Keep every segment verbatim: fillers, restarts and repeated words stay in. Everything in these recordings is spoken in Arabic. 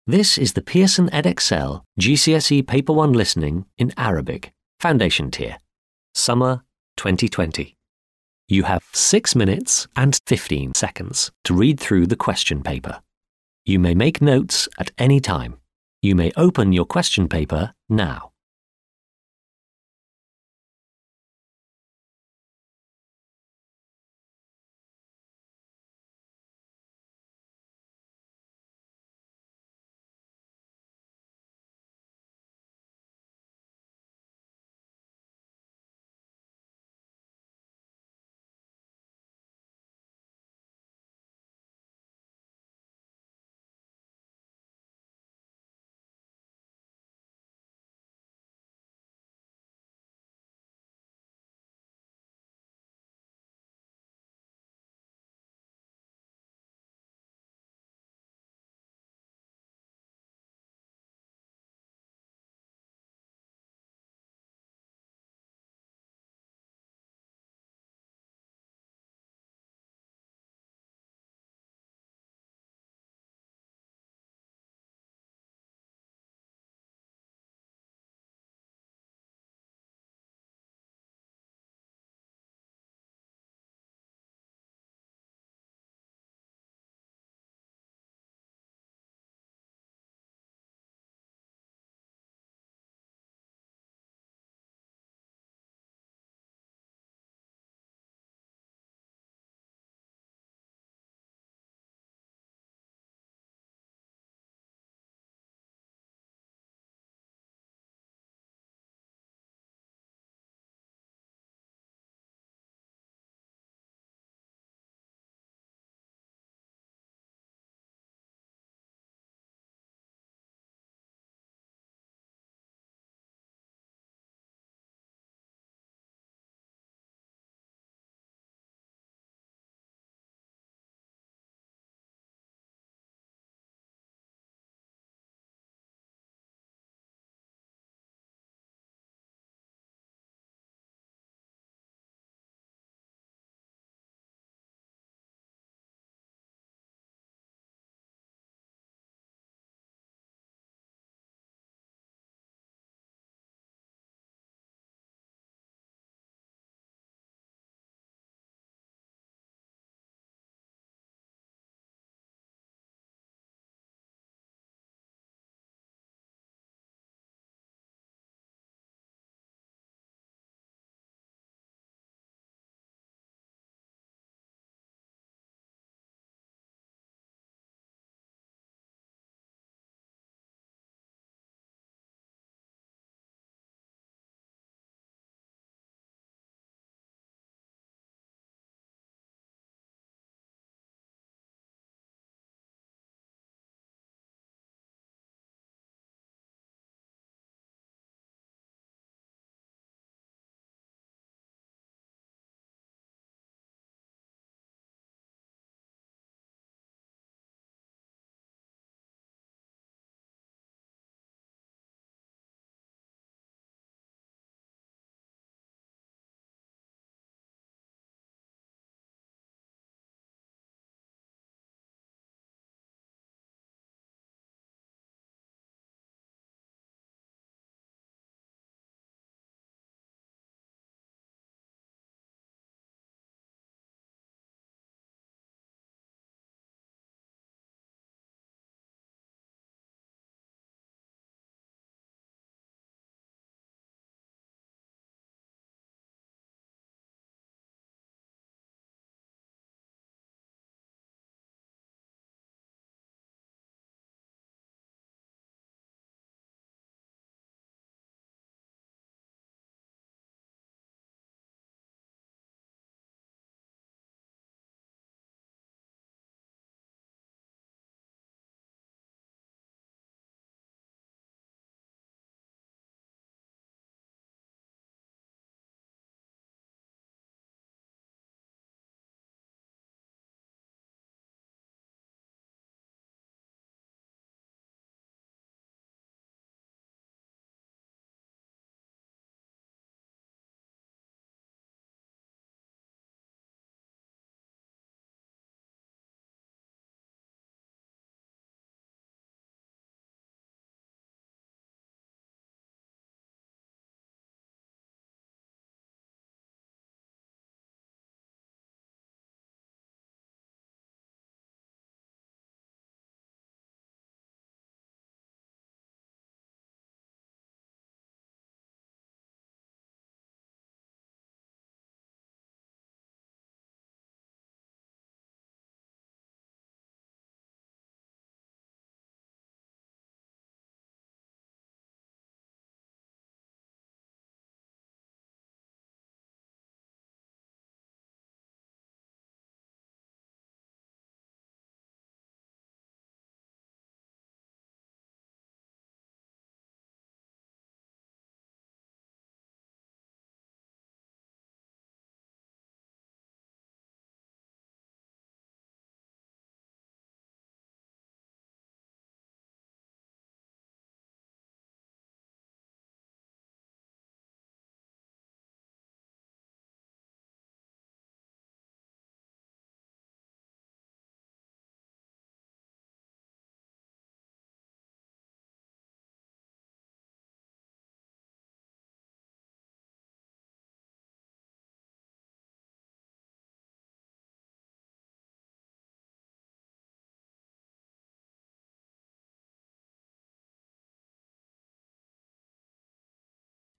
This is the Pearson Edexcel G C S E Paper one Listening in Arabic, Foundation Tier, Summer twenty twenty. You have six minutes and fifteen seconds to read through the question paper. You may make notes at any time. You may open your question paper now.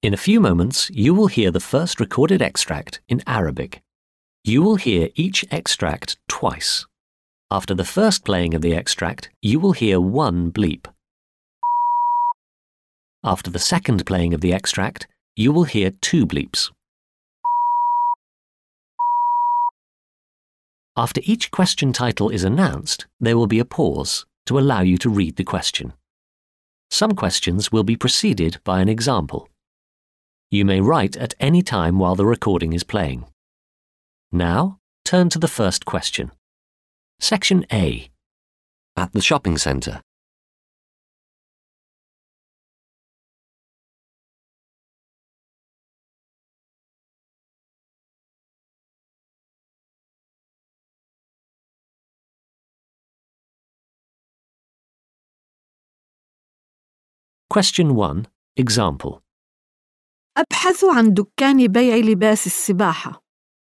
In a few moments, you will hear the first recorded extract in Arabic. You will hear each extract twice. After the first playing of the extract, you will hear one bleep. After the second playing of the extract, you will hear two bleeps. After each question title is announced, there will be a pause to allow you to read the question. Some questions will be preceded by an example. You may write at any time while the recording is playing. Now, turn to the first question. Section A. At the shopping centre. Question one. Example. أبحث عن دكان بيع لباس السباحة.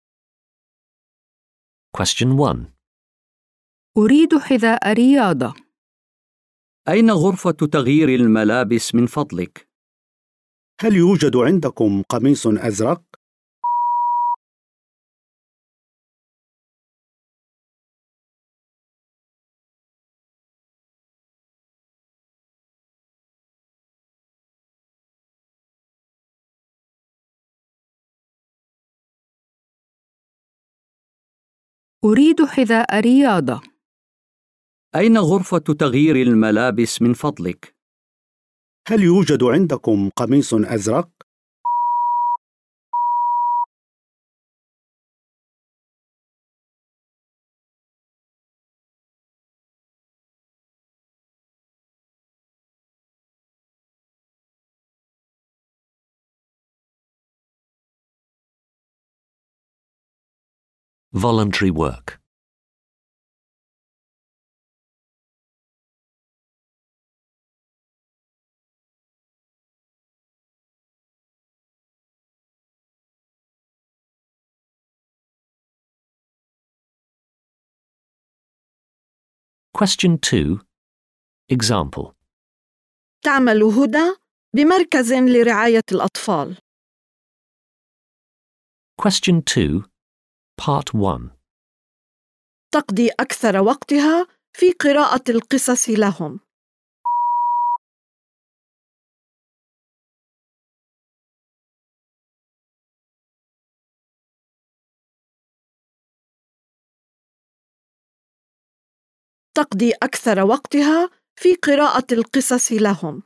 Question one. أريد حذاء رياضة. أين غرفة تغيير الملابس من فضلك؟ هل يوجد عندكم قميص أزرق؟ أريد حذاء رياضة. أين غرفة تغيير الملابس من فضلك؟ هل يوجد عندكم قميص أزرق؟ Voluntary work. Question two. Example. تعمل هدى بمركز لرعاية الأطفال. Question two. Part one. تقضي أكثر وقتها في قراءة القصص لهم. تقضي أكثر وقتها في قراءة القصص لهم.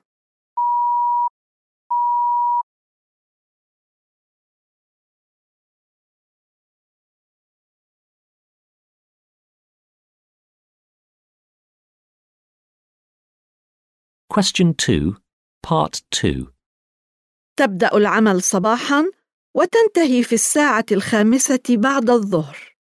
Question two. Part two. تبدأ العمل صباحاً وتنتهي في الساعة الخامسة بعد الظهر.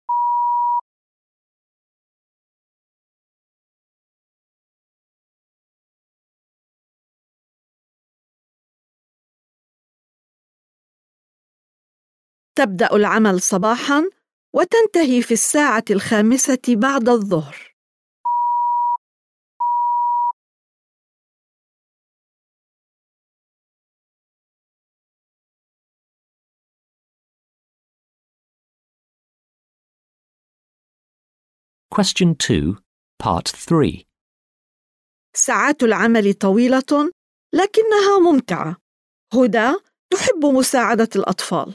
تبدأ العمل صباحاً وتنتهي في الساعة الخامسة بعد الظهر. Question two. Part three. ساعات العمل طويلة لكنها ممتعة. هدى تحب مساعدة الأطفال.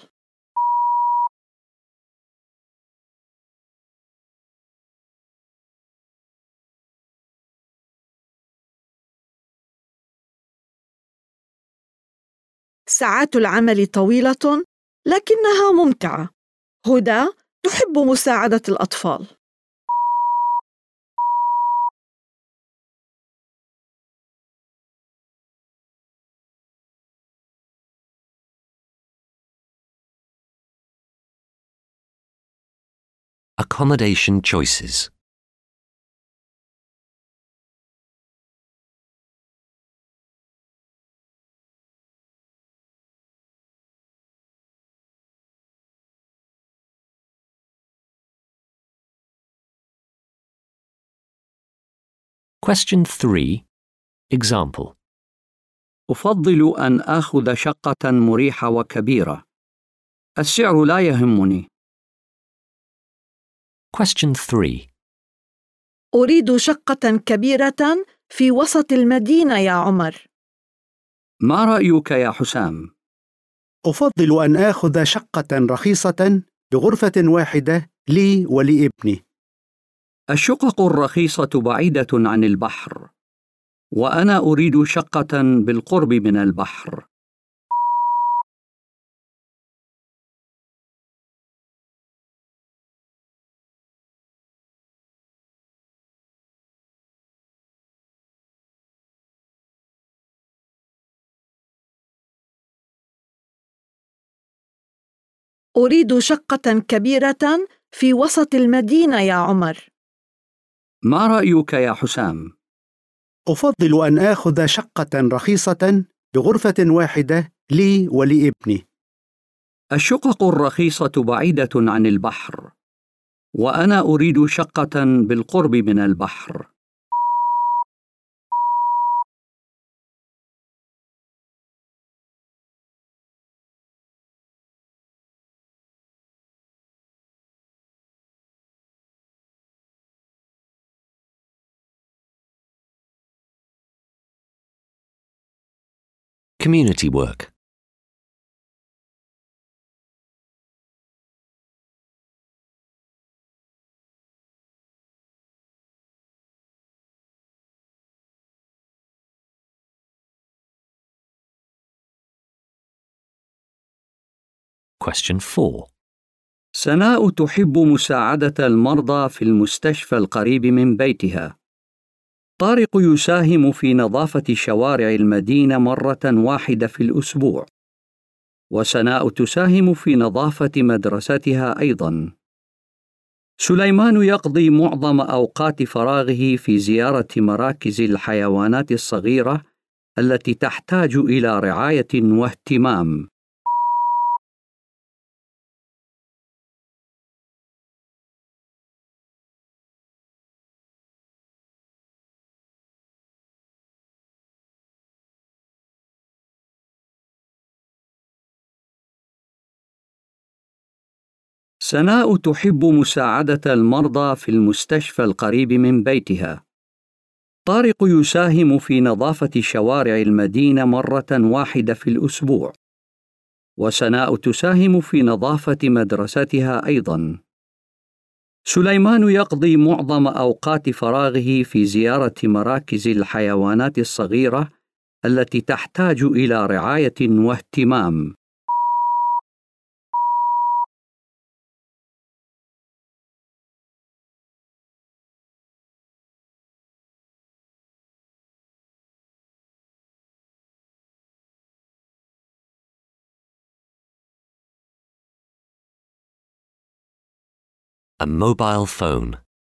ساعات العمل طويلة لكنها ممتعة. هدى تحب مساعدة الأطفال. Accommodation choices. Question three. Example. أفضل أن آخذ شقة مريحة وكبيرة. السعر لا يهمني. Question three. أريد شقة كبيرة في وسط المدينة يا عمر. ما رأيك يا حسام؟ أفضل أن آخذ شقة رخيصة بغرفة واحدة لي ولابني. الشقق الرخيصة بعيدة عن البحر، وأنا أريد شقة بالقرب من البحر. أريد شقة كبيرة في وسط المدينة يا عمر. ما رأيك يا حسام؟ أفضل أن آخذ شقة رخيصة بغرفة واحدة لي ولابني. الشقق الرخيصة بعيدة عن البحر، وأنا أريد شقة بالقرب من البحر. Community work. Question four. سناء تحب مساعدة المرضى في المستشفى القريب من بيتها. طارق يساهم في نظافة شوارع المدينة مرة واحدة في الأسبوع، وسناء تساهم في نظافة مدرستها أيضاً. سليمان يقضي معظم أوقات فراغه في زيارة مراكز الحيوانات الصغيرة التي تحتاج إلى رعاية واهتمام. سناء تحب مساعدة المرضى في المستشفى القريب من بيتها. طارق يساهم في نظافة شوارع المدينة مرة واحدة في الأسبوع، وسناء تساهم في نظافة مدرستها أيضاً. سليمان يقضي معظم أوقات فراغه في زيارة مراكز الحيوانات الصغيرة التي تحتاج إلى رعاية واهتمام. A mobile phone.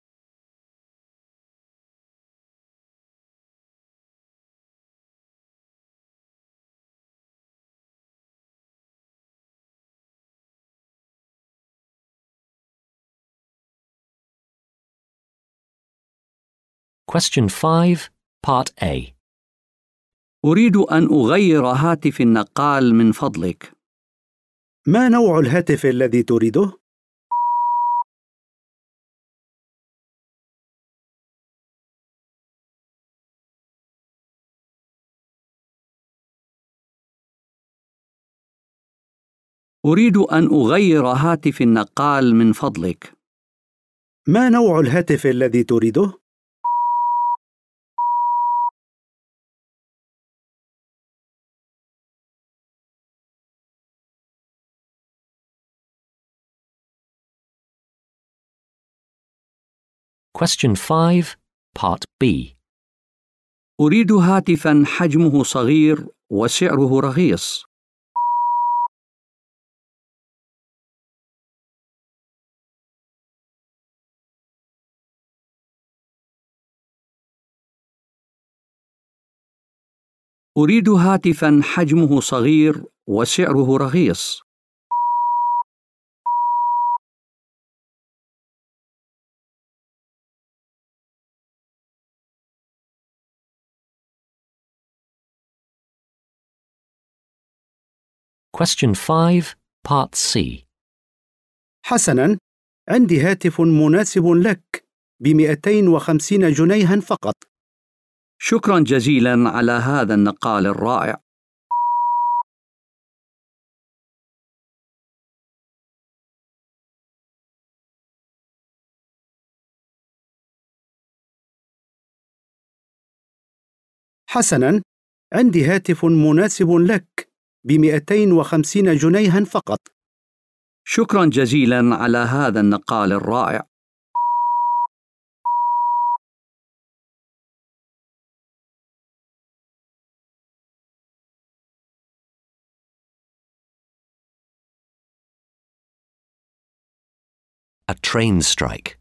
Question five, Part A. أريد أن أغير هاتف النقال من فضلك. ما نوع الهاتف الذي تريده؟ أريد أن أغير هاتف النقال من فضلك. ما نوع الهاتف الذي تريده؟ Question five, Part B. أريد هاتفاً حجمه صغير وسعره رخيص. أريد هاتفاً حجمه صغير وسعره رخيص. Question five, Part C. حسناً، عندي هاتف مناسب لك بمئتين وخمسين جنيها فقط. شكرا جزيلا على هذا النقال الرائع. حسناً، عندي هاتف مناسب لك بمئتين وخمسين جنيها فقط. شكرا جزيلا على هذا النقال الرائع. A train strike.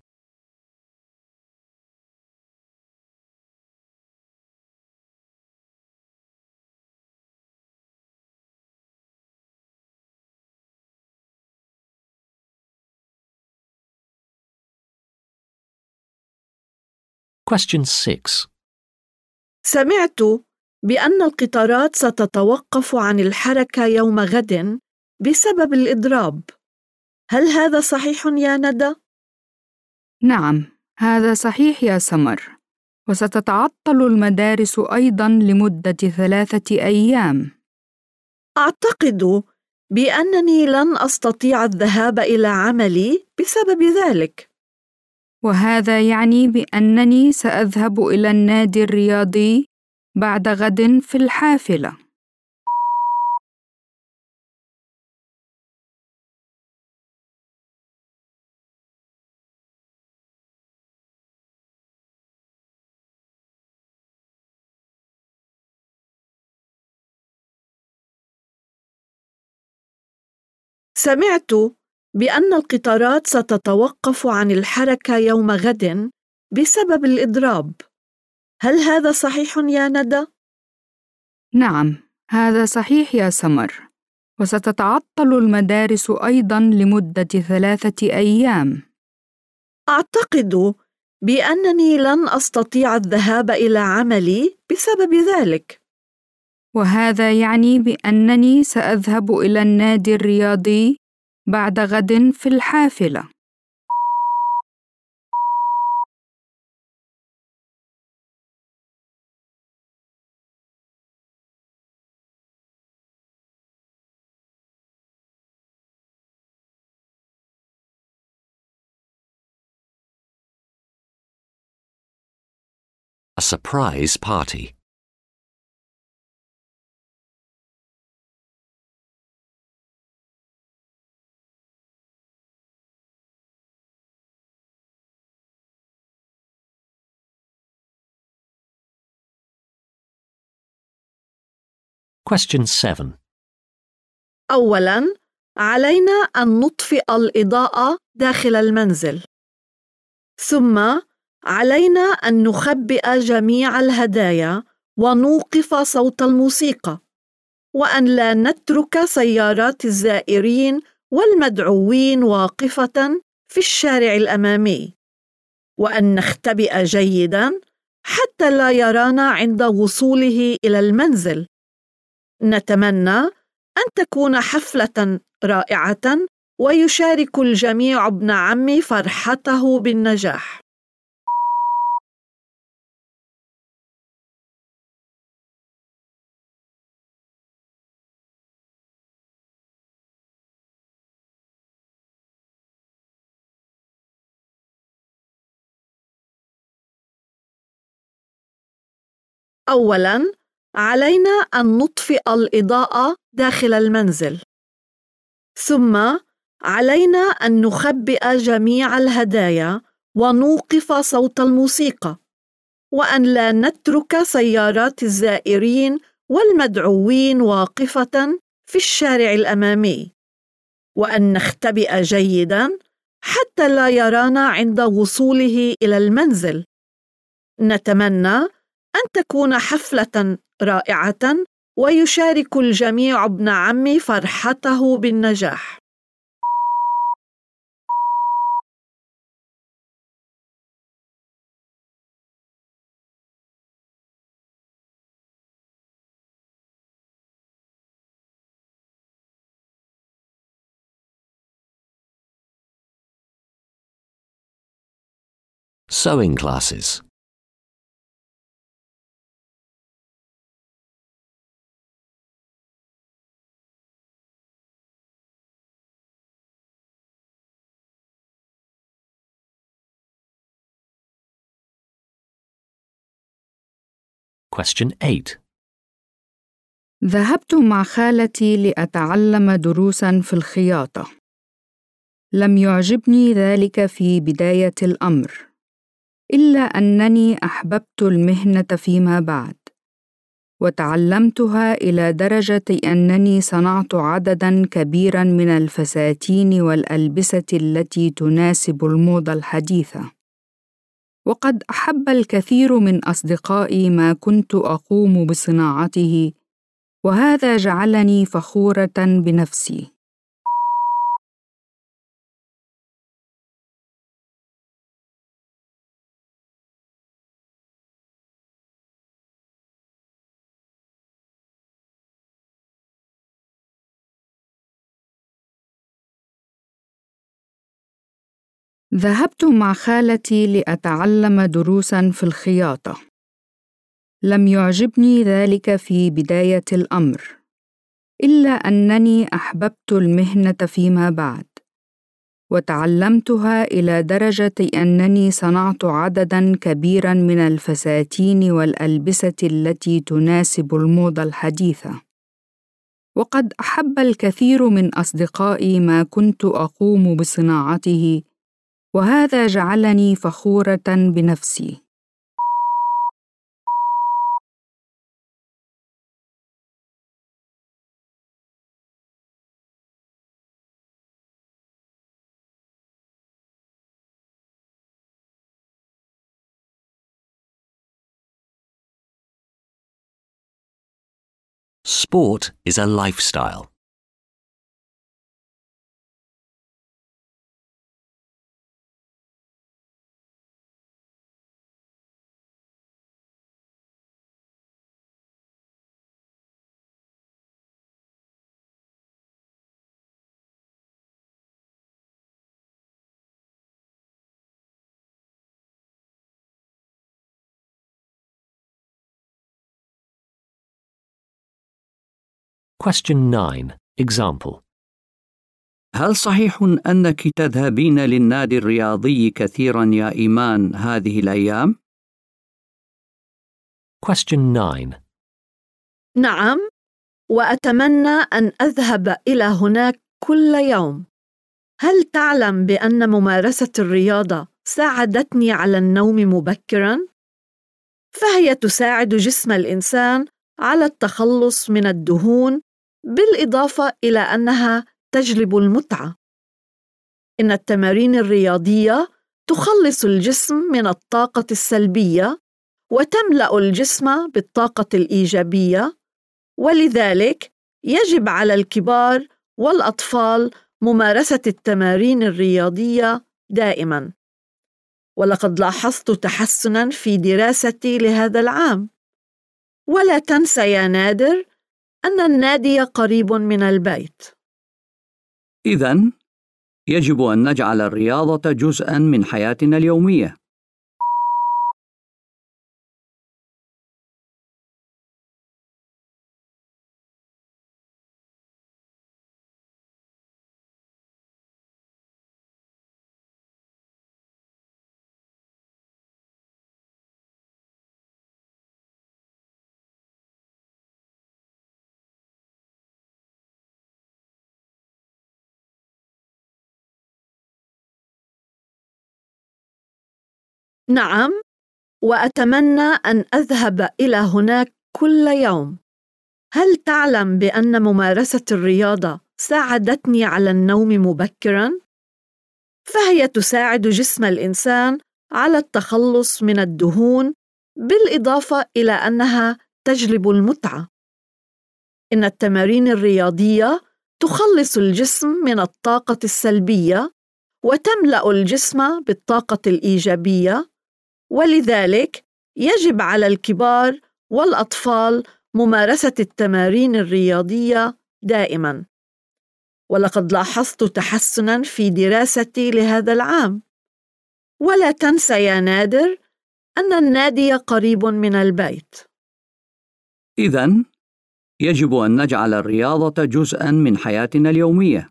Question six. سمعت بأن القطارات ستتوقف عن الحركة يوم غد بسبب الإضراب. هل هذا صحيح يا ندى؟ نعم، هذا صحيح يا سمر، وستتعطل المدارس أيضاً لمدة ثلاثة أيام. أعتقد بأنني لن أستطيع الذهاب إلى عملي بسبب ذلك. وهذا يعني بأنني سأذهب إلى النادي الرياضي بعد غد في الحافلة. سمعت بأن القطارات ستتوقف عن الحركة يوم غد بسبب الإضراب. هل هذا صحيح يا ندى؟ نعم، هذا صحيح يا سمر، وستتعطل المدارس أيضاً لمدة ثلاثة أيام. أعتقد بأنني لن أستطيع الذهاب إلى عملي بسبب ذلك. وهذا يعني بأنني سأذهب إلى النادي الرياضي بعد غد في الحافلة. A surprise party. Question seven. أولاً، علينا أن نطفئ الإضاءة داخل المنزل. ثم، علينا أن نخبئ جميع الهدايا ونوقف صوت الموسيقى، وأن لا نترك سيارات الزائرين والمدعوين واقفة في الشارع الأمامي، وأن نختبئ جيداً حتى لا يرانا عند وصوله إلى المنزل. نتمنى أن تكون حفلة رائعة ويشارك الجميع ابن عمي فرحته بالنجاح. أولاً، علينا أن نطفئ الإضاءة داخل المنزل. ثم، علينا أن نخبئ جميع الهدايا ونوقف صوت الموسيقى، وأن لا نترك سيارات الزائرين والمدعوين واقفة في الشارع الأمامي، وأن نختبئ جيداً حتى لا يرانا عند وصوله إلى المنزل. نتمنى أن تكون حفلة رائعة ويشارك الجميع ابن عمي فرحته بالنجاح. Sewing classes. Question eight. ذهبت مع خالتي لأتعلم دروساً في الخياطة. لم يعجبني ذلك في بداية الأمر، إلا أنني أحببت المهنة فيما بعد، وتعلمتها إلى درجة أنني صنعت عدداً كبيراً من الفساتين والألبسة التي تناسب الموضة الحديثة. وقد أحب الكثير من أصدقائي ما كنت أقوم بصناعته، وهذا جعلني فخورة بنفسي. ذهبت مع خالتي لأتعلم دروساً في الخياطة. لم يعجبني ذلك في بداية الأمر، إلا أنني أحببت المهنة فيما بعد، وتعلمتها إلى درجة أنني صنعت عدداً كبيراً من الفساتين والألبسة التي تناسب الموضة الحديثة. وقد أحب الكثير من أصدقائي ما كنت أقوم بصناعته، وهذا جعلني فخورة بنفسي. Sport is a lifestyle. Question nine. Example. هل صحيح أنك تذهبين للنادي الرياضي كثيراً يا إيمان هذه الأيام؟ Question nine. نعم، وأتمنى أن أذهب إلى هناك كل يوم. هل تعلم بأن ممارسة الرياضة ساعدتني على النوم مبكراً؟ فهي تساعد جسم الإنسان على التخلص من الدهون، بالإضافة إلى أنها تجلب المتعة. إن التمارين الرياضية تخلص الجسم من الطاقة السلبية وتملأ الجسم بالطاقة الإيجابية، ولذلك يجب على الكبار والأطفال ممارسة التمارين الرياضية دائماً. ولقد لاحظت تحسناً في دراستي لهذا العام. ولا تنسى يا نادر أن النادي قريب من البيت. إذن يجب أن نجعل الرياضة جزءاً من حياتنا اليومية. نعم، وأتمنى أن أذهب إلى هناك كل يوم. هل تعلم بأن ممارسة الرياضة ساعدتني على النوم مبكراً؟ فهي تساعد جسم الإنسان على التخلص من الدهون، بالإضافة إلى أنها تجلب المتعة. إن التمارين الرياضية تخلص الجسم من الطاقة السلبية وتملأ الجسم بالطاقة الإيجابية، ولذلك يجب على الكبار والأطفال ممارسة التمارين الرياضية دائماً. ولقد لاحظت تحسناً في دراستي لهذا العام. ولا تنسى يا نادر أن النادي قريب من البيت. إذن يجب أن نجعل الرياضة جزءاً من حياتنا اليومية.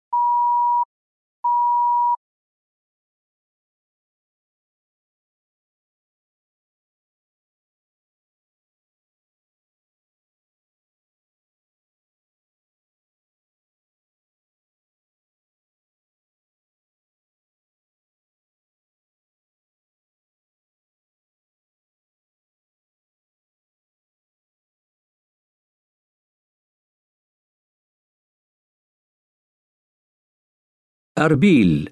أربيل.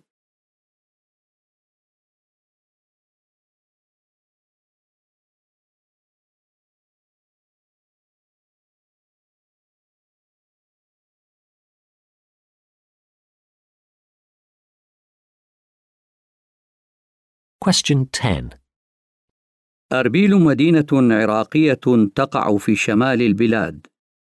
Question ten. أربيل مدينة عراقية تقع في شمال البلاد.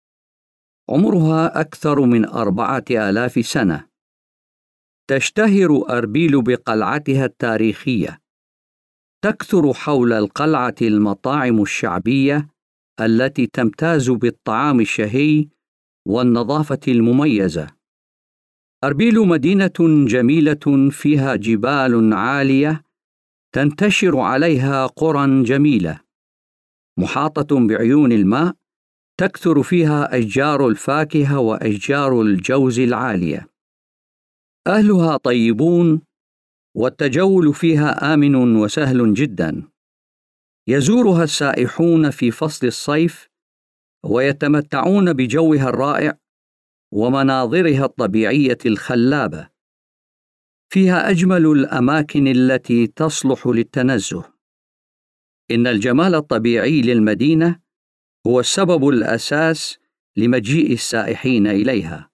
عمرها أكثر من أربعة آلاف سنة. تشتهر أربيل بقلعتها التاريخية. تكثر حول القلعة المطاعم الشعبية التي تمتاز بالطعام الشهي والنظافة المميزة. أربيل مدينة جميلة فيها جبال عالية تنتشر عليها قرى جميلة محاطة بعيون الماء، تكثر فيها أشجار الفاكهة وأشجار الجوز العالية. أهلها طيبون والتجول فيها آمن وسهل جدا. يزورها السائحون في فصل الصيف ويتمتعون بجوها الرائع ومناظرها الطبيعية الخلابة. فيها أجمل الأماكن التي تصلح للتنزه. إن الجمال الطبيعي للمدينة هو السبب الأساس لمجيء السائحين إليها.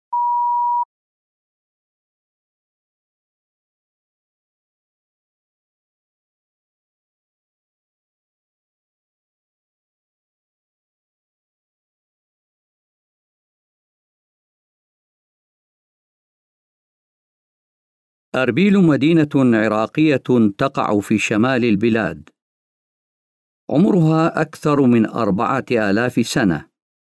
أربيل مدينة عراقية تقع في شمال البلاد. عمرها أكثر من أربعة آلاف سنة.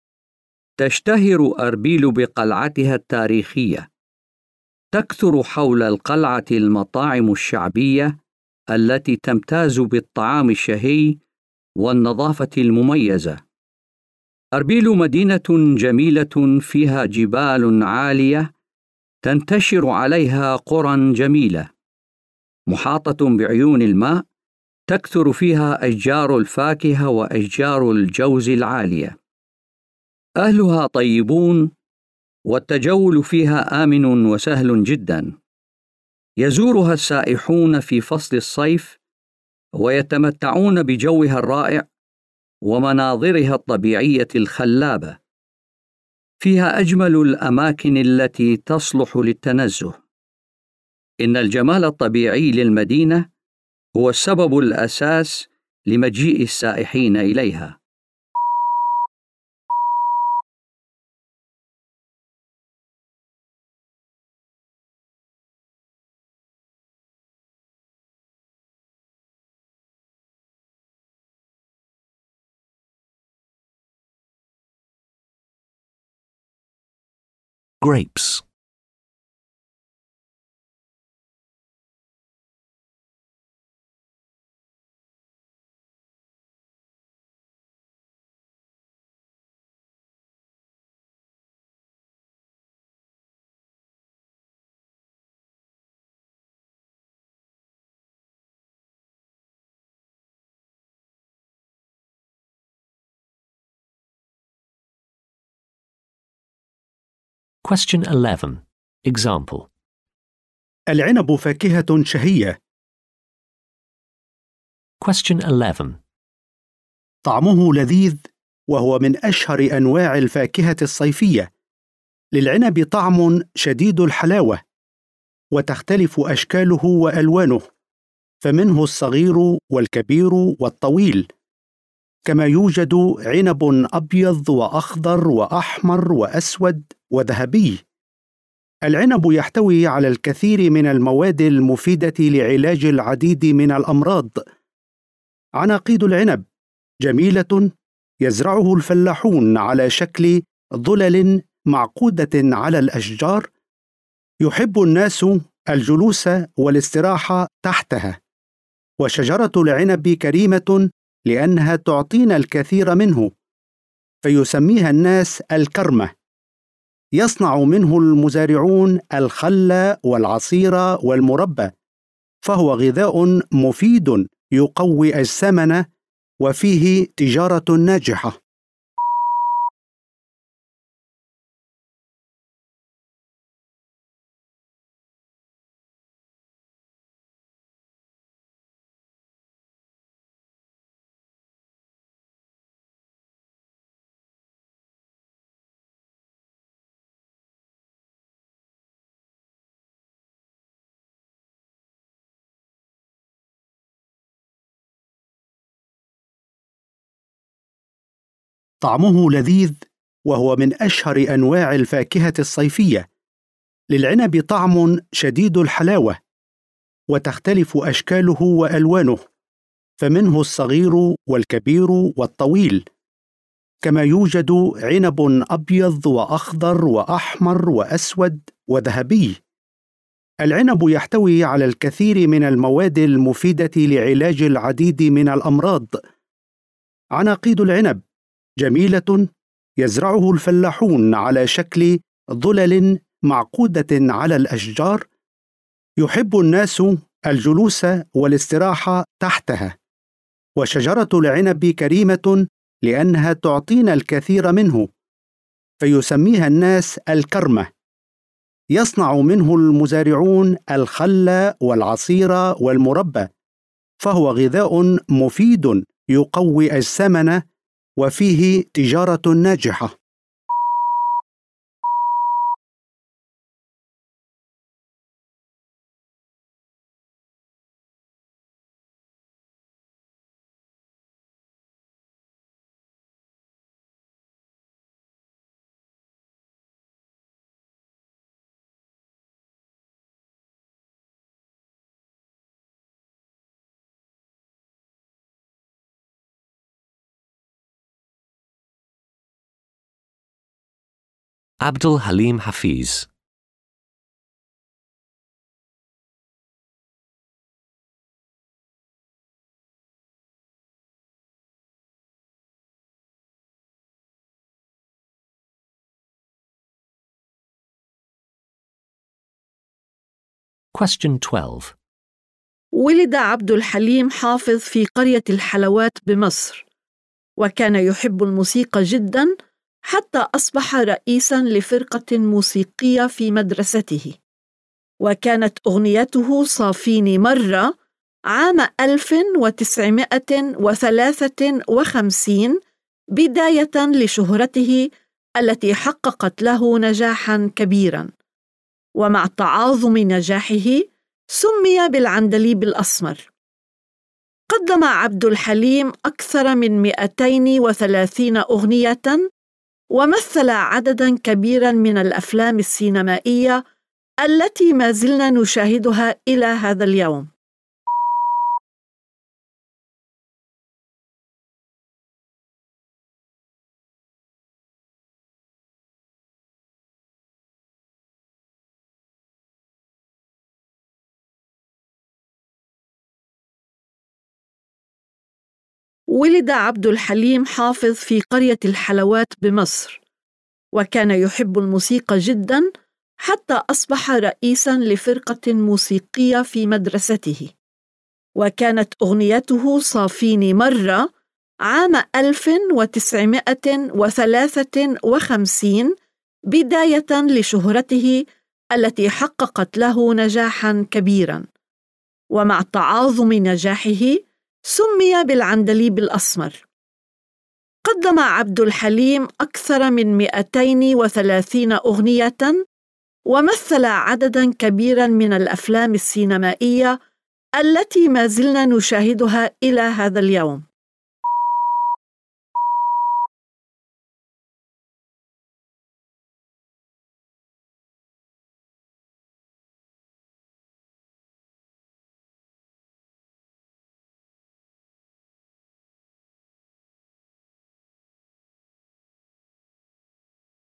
تشتهر أربيل بقلعتها التاريخية. تكثر حول القلعة المطاعم الشعبية التي تمتاز بالطعام الشهي والنظافة المميزة. أربيل مدينة جميلة فيها جبال عالية تنتشر عليها قرى جميلة محاطة بعيون الماء، تكثر فيها أشجار الفاكهة وأشجار الجوز العالية. أهلها طيبون والتجول فيها آمن وسهل جدا. يزورها السائحون في فصل الصيف ويتمتعون بجوها الرائع ومناظرها الطبيعية الخلابة. فيها أجمل الأماكن التي تصلح للتنزه. إن الجمال الطبيعي للمدينة هو السبب الأساس لمجيء السائحين إليها. Grapes. Question eleven. Example. العنب فاكهة شهية. Question eleven. طعمه لذيذ وهو من أشهر أنواع الفاكهة الصيفية. للعنب طعم شديد الحلاوة وتختلف أشكاله وألوانه، فمنه الصغير والكبير والطويل، كما يوجد عنب أبيض وأخضر وأحمر وأسود وذهبي. العنب يحتوي على الكثير من المواد المفيدة لعلاج العديد من الأمراض. عناقيد العنب جميلة يزرعه الفلاحون على شكل ظلل معقودة على الأشجار، يحب الناس الجلوس والاستراحة تحتها. وشجرة العنب كريمة لأنها تعطينا الكثير منه، فيسميها الناس الكرمة. يصنع منه المزارعون الخل والعصير والمربى، فهو غذاء مفيد يقوي أجسامنا وفيه تجارة ناجحة. طعمه لذيذ، وهو من أشهر أنواع الفاكهة الصيفية. للعنب طعم شديد الحلاوة، وتختلف أشكاله وألوانه، فمنه الصغير والكبير والطويل. كما يوجد عنب أبيض وأخضر وأحمر وأسود وذهبي. العنب يحتوي على الكثير من المواد المفيدة لعلاج العديد من الأمراض. عناقيد العنب جميلة يزرعه الفلاحون على شكل ظلل معقودة على الأشجار، يحب الناس الجلوس والاستراحة تحتها. وشجرة العنب كريمة لأنها تعطينا الكثير منه، فيسميها الناس الكرمة. يصنع منه المزارعون الخل والعصير والمربى، فهو غذاء مفيد يقوي أجسامنا وفيه تجارة ناجحة. Abdul Halim Hafiz. Question twelve. ولد عبد الحليم حافظ في قرية الحلوات بمصر، وكان يحب الموسيقى جداً حتى أصبح رئيساً لفرقة موسيقية في مدرسته. وكانت أغنيته صافيني مرة عام ألف وتسعمائة وثلاثة وخمسين بداية لشهرته التي حققت له نجاحاً كبيراً. ومع تعاظم نجاحه سمي بالعندليب الأسمر. قدم عبد الحليم أكثر من مئتين وثلاثين أغنية، ومثل عدداً كبيراً من الأفلام السينمائية التي ما زلنا نشاهدها إلى هذا اليوم. ولد عبد الحليم حافظ في قرية الحلوات بمصر، وكان يحب الموسيقى جداً حتى أصبح رئيساً لفرقة موسيقية في مدرسته. وكانت أغنيته صافيني مرة عام ألف وتسعمائة وثلاثة وخمسين بداية لشهرته التي حققت له نجاحاً كبيراً. ومع تعاظم نجاحه سمي بالعندليب الأسمر. قدم عبد الحليم أكثر من مئتين وثلاثين أغنية، ومثل عدداً كبيراً من الأفلام السينمائية التي ما زلنا نشاهدها إلى هذا اليوم.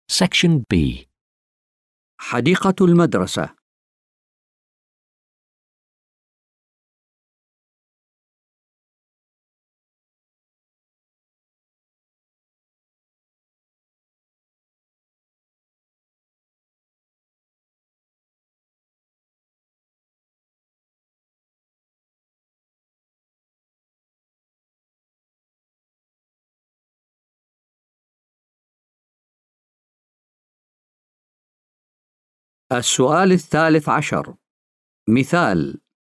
Section B. حديقة المدرسة. السؤال الثالث عشر. مثال: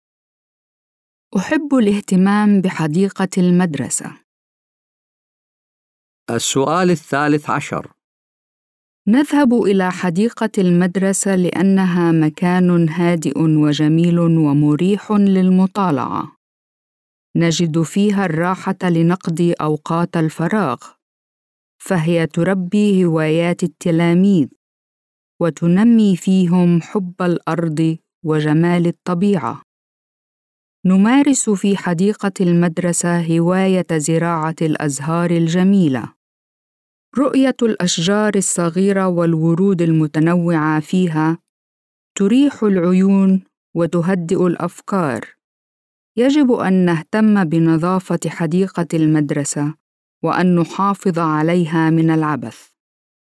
أحب الاهتمام بحديقة المدرسة. السؤال الثالث عشر. نذهب إلى حديقة المدرسة لأنها مكان هادئ وجميل ومريح للمطالعة. نجد فيها الراحة لنقضي أوقات الفراغ، فهي تربي هوايات التلاميذ وتنمي فيهم حب الأرض وجمال الطبيعة. نمارس في حديقة المدرسة هواية زراعة الأزهار الجميلة. رؤية الأشجار الصغيرة والورود المتنوعة فيها تريح العيون وتهدئ الأفكار. يجب أن نهتم بنظافة حديقة المدرسة وأن نحافظ عليها من العبث.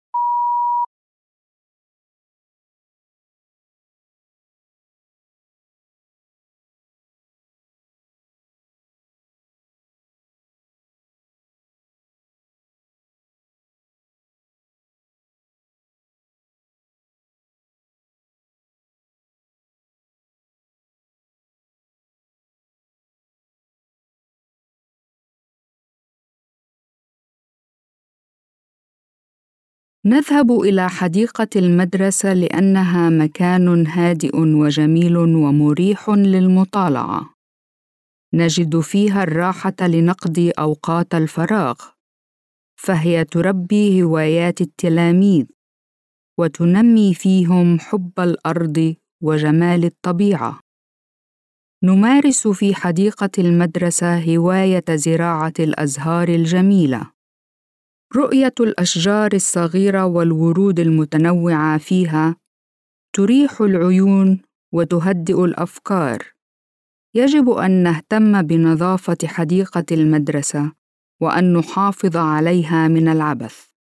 نذهب إلى حديقة المدرسة لأنها مكان هادئ وجميل ومريح للمطالعة. نجد فيها الراحة لنقضي أوقات الفراغ، فهي تربي هوايات التلاميذ وتنمي فيهم حب الأرض وجمال الطبيعة. نمارس في حديقة المدرسة هواية زراعة الأزهار الجميلة. رؤية الأشجار الصغيرة والورود المتنوعة فيها تريح العيون وتهدئ الأفكار. يجب أن نهتم بنظافة حديقة المدرسة وأن نحافظ عليها من العبث.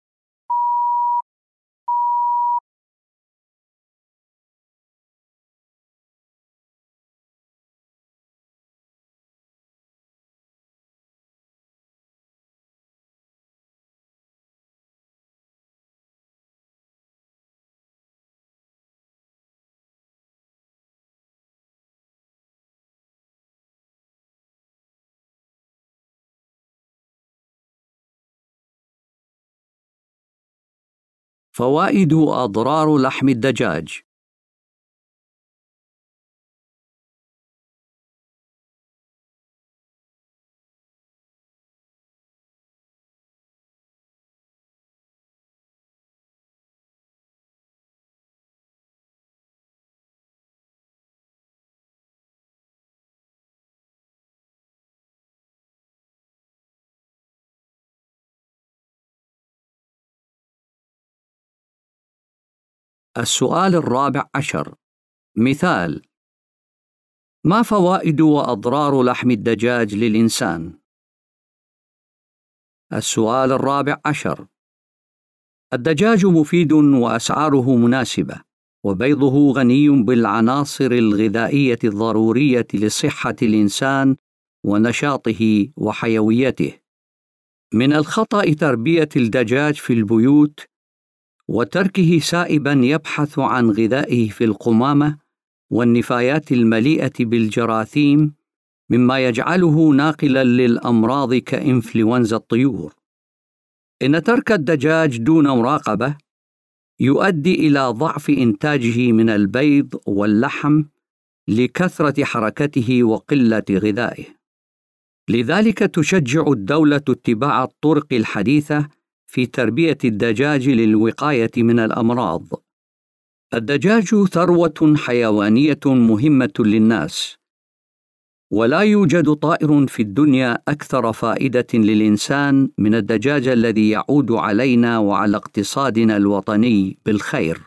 فوائد وأضرار لحم الدجاج. السؤال الرابع عشر. مثال: ما فوائد وأضرار لحم الدجاج للإنسان؟ السؤال الرابع عشر. الدجاج مفيد وأسعاره مناسبة، وبيضه غني بالعناصر الغذائية الضرورية لصحة الإنسان ونشاطه وحيويته. من الخطأ تربية الدجاج في البيوت وتركه سائباً يبحث عن غذائه في القمامة والنفايات المليئة بالجراثيم، مما يجعله ناقلاً للأمراض كإنفلونزا الطيور. إن ترك الدجاج دون مراقبة يؤدي إلى ضعف إنتاجه من البيض واللحم لكثرة حركته وقلة غذائه. لذلك تشجع الدولة اتباع الطرق الحديثة في تربية الدجاج للوقاية من الأمراض. الدجاج ثروة حيوانية مهمة للناس، ولا يوجد طائر في الدنيا أكثر فائدة للإنسان من الدجاج الذي يعود علينا وعلى اقتصادنا الوطني بالخير.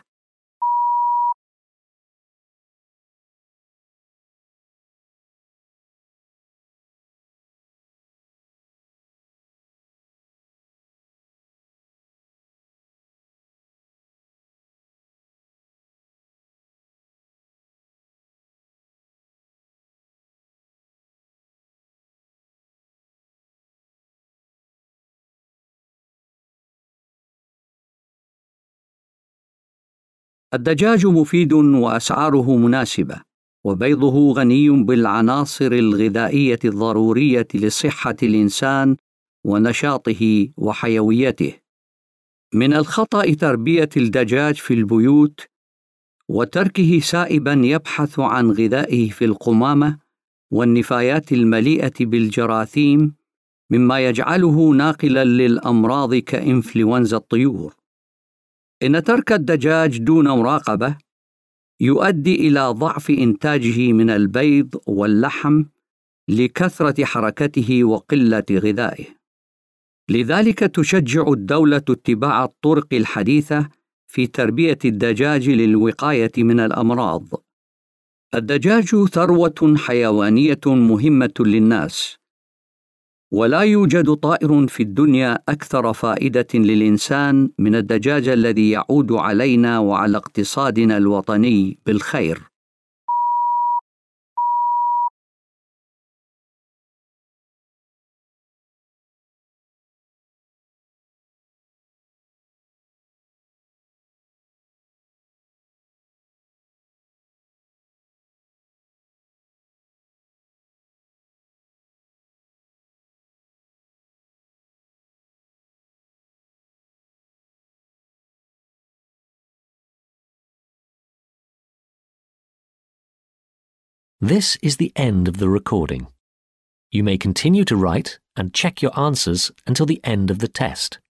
الدجاج مفيد وأسعاره مناسبة، وبيضه غني بالعناصر الغذائية الضرورية لصحة الإنسان ونشاطه وحيويته. من الخطأ تربية الدجاج في البيوت وتركه سائبا يبحث عن غذائه في القمامة والنفايات المليئة بالجراثيم، مما يجعله ناقلا للأمراض كإنفلونزا الطيور. إن ترك الدجاج دون مراقبة يؤدي إلى ضعف إنتاجه من البيض واللحم لكثرة حركته وقلة غذائه. لذلك تشجع الدولة اتباع الطرق الحديثة في تربية الدجاج للوقاية من الأمراض. الدجاج ثروة حيوانية مهمة للناس، ولا يوجد طائر في الدنيا أكثر فائدة للإنسان من الدجاج الذي يعود علينا وعلى اقتصادنا الوطني بالخير. This is the end of the recording. You may continue to write and check your answers until the end of the test.